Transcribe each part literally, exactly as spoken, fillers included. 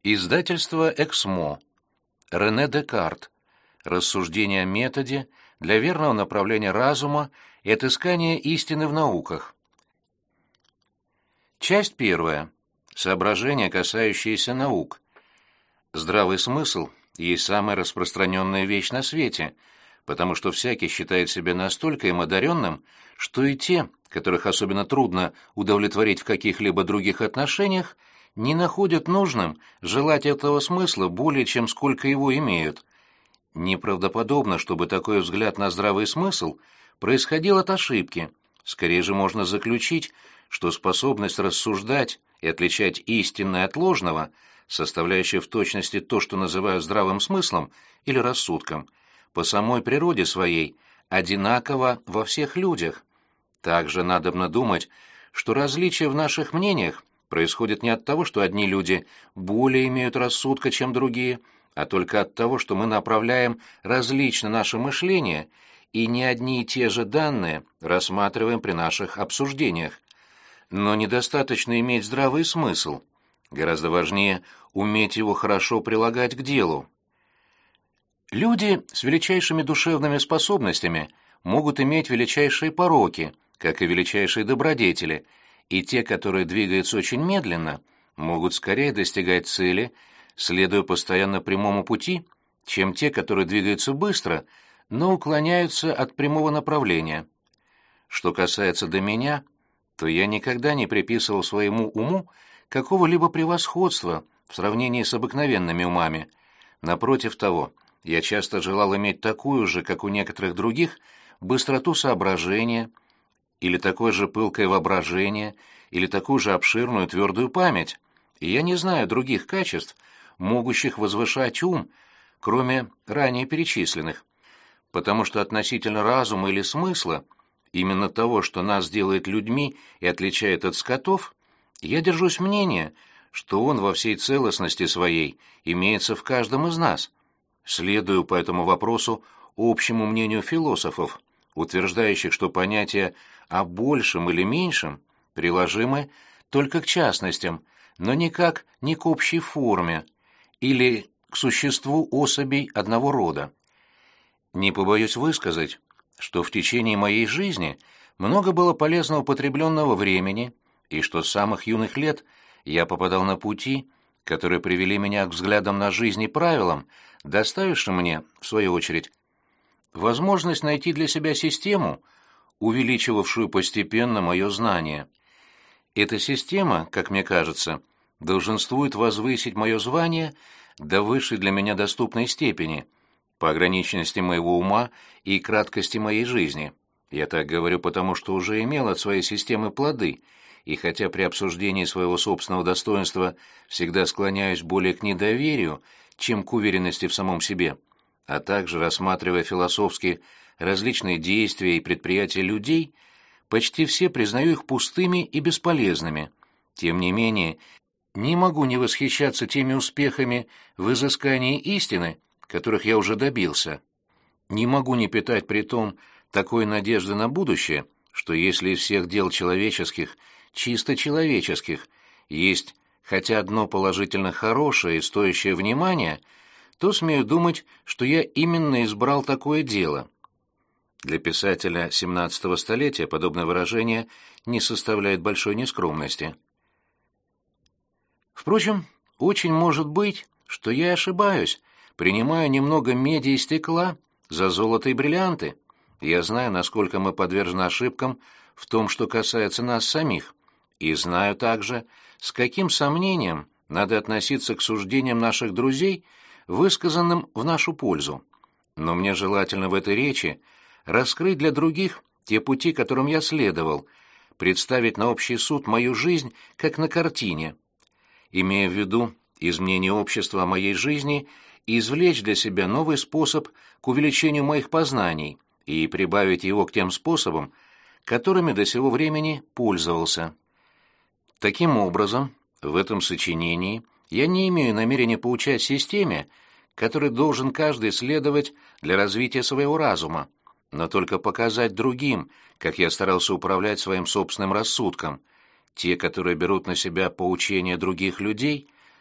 Издательство «Эксмо». Рене Декарт. Рассуждения о методе для верного направления разума и отыскания истины в науках. Часть первая. Соображения, касающиеся наук. Здравый смысл есть самая распространенная вещь на свете, потому что всякий считает себя настолько им одаренным, что и те, которых особенно трудно удовлетворить в каких-либо других отношениях, не находят нужным желать этого смысла более, чем сколько его имеют. Неправдоподобно, чтобы такой взгляд на здравый смысл происходил от ошибки. Скорее же можно заключить, что способность рассуждать и отличать истинное от ложного, составляющая в точности то, что называют здравым смыслом или рассудком, по самой природе своей одинаково во всех людях. Также надобно думать, что различия в наших мнениях происходит не от того, что одни люди более имеют рассудка, чем другие, а только от того, что мы направляем различно наше мышление и не одни и те же данные рассматриваем при наших обсуждениях. Но недостаточно иметь здравый смысл. Гораздо важнее уметь его хорошо прилагать к делу. Люди с величайшими душевными способностями могут иметь величайшие пороки, как и величайшие добродетели, и те, которые двигаются очень медленно, могут скорее достигать цели, следуя постоянно прямому пути, чем те, которые двигаются быстро, но уклоняются от прямого направления. Что касается до меня, то я никогда не приписывал своему уму какого-либо превосходства в сравнении с обыкновенными умами. Напротив того, я часто желал иметь такую же, как у некоторых других, быстроту соображения, или такое же пылкое воображение, или такую же обширную твердую память. И я не знаю других качеств, могущих возвышать ум, кроме ранее перечисленных. Потому что относительно разума или смысла, именно того, что нас делает людьми и отличает от скотов, я держусь мнения, что он во всей целостности своей имеется в каждом из нас. Следую по этому вопросу общему мнению философов, утверждающих, что понятия о большем или меньшем приложимы только к частностям, но никак не к общей форме или к существу особей одного рода. Не побоюсь высказать, что в течение моей жизни много было полезно употребленного времени, и что с самых юных лет я попадал на пути, которые привели меня к взглядам на жизнь и правилам, доставившим мне, в свою очередь, возможность найти для себя систему, увеличивавшую постепенно мое знание. Эта система, как мне кажется, долженствует возвысить мое звание до высшей для меня доступной степени, по ограниченности моего ума и краткости моей жизни. Я так говорю потому, что уже имел от своей системы плоды, и хотя при обсуждении своего собственного достоинства всегда склоняюсь более к недоверию, чем к уверенности в самом себе, а также, рассматривая философски различные действия и предприятия людей, почти все признаю их пустыми и бесполезными. Тем не менее, не могу не восхищаться теми успехами в изыскании истины, которых я уже добился. Не могу не питать при том такой надежды на будущее, что если из всех дел человеческих, чисто человеческих, есть хотя одно положительно хорошее и стоящее внимания, то смею думать, что я именно избрал такое дело. Для писателя семнадцатого столетия подобное выражение не составляет большой нескромности. Впрочем, очень может быть, что я ошибаюсь, принимаю немного меди и стекла за золото и бриллианты. Я знаю, насколько мы подвержены ошибкам в том, что касается нас самих, и знаю также, с каким сомнением надо относиться к суждениям наших друзей, высказанным в нашу пользу. Но мне желательно в этой речи раскрыть для других те пути, которым я следовал, представить на общий суд мою жизнь, как на картине, имея в виду из мнения общества о моей жизни извлечь для себя новый способ к увеличению моих познаний и прибавить его к тем способам, которыми до сего времени пользовался. Таким образом, в этом сочинении я не имею намерения поучать системе, которой должен каждый следовать для развития своего разума, но только показать другим, как я старался управлять своим собственным рассудком. Те, которые берут на себя поучения других людей,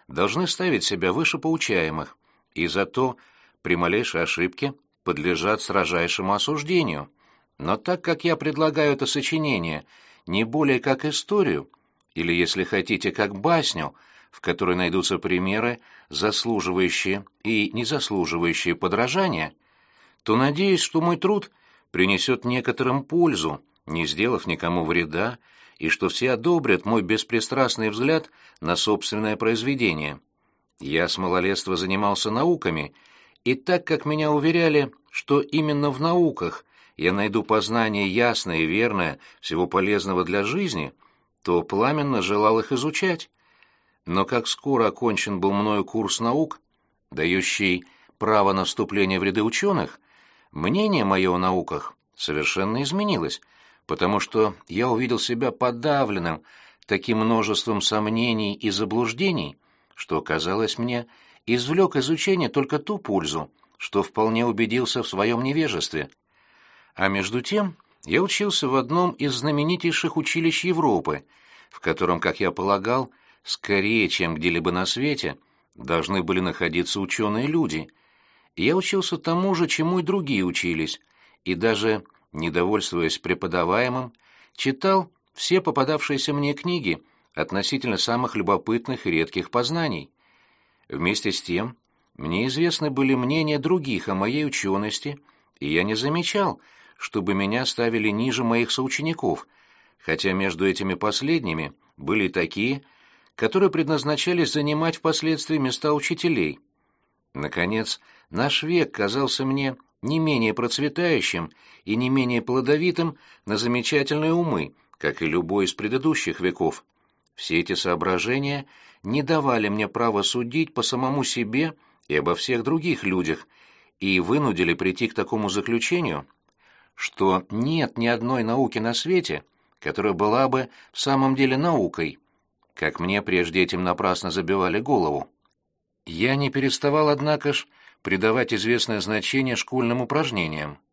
должны ставить себя выше поучаемых, и зато при малейшей ошибке подлежат строжайшему осуждению. Но так как я предлагаю это сочинение не более как историю, или, если хотите, как басню, в которой найдутся примеры, заслуживающие и не заслуживающие подражания, то надеюсь, что мой труд принесет некоторым пользу, не сделав никому вреда, и что все одобрят мой беспристрастный взгляд на собственное произведение. Я с малолетства занимался науками, и так как меня уверяли, что именно в науках я найду познание ясное и верное всего полезного для жизни, то пламенно желал их изучать. Но как скоро окончен был мною курс наук, дающий право на вступление в ряды ученых, мнение мое о науках совершенно изменилось, потому что я увидел себя подавленным таким множеством сомнений и заблуждений, что, казалось мне, извлек из учения только ту пользу, что вполне убедился в своем невежестве. А между тем я учился в одном из знаменитейших училищ Европы, в котором, как я полагал, скорее, чем где-либо на свете, должны были находиться ученые люди. Я учился тому же, чему и другие учились, и даже, не довольствуясь преподаваемым, читал все попадавшиеся мне книги относительно самых любопытных и редких познаний. Вместе с тем, мне известны были мнения других о моей учености, и я не замечал, чтобы меня ставили ниже моих соучеников, хотя между этими последними были такие, которые предназначались занимать впоследствии места учителей. Наконец, наш век казался мне не менее процветающим и не менее плодовитым на замечательные умы, как и любой из предыдущих веков. Все эти соображения не давали мне права судить по самому себе и обо всех других людях, и вынудили прийти к такому заключению, что нет ни одной науки на свете, которая была бы в самом деле наукой, как мне прежде этим напрасно забивали голову. Я не переставал, однако ж, придавать известное значение школьным упражнениям.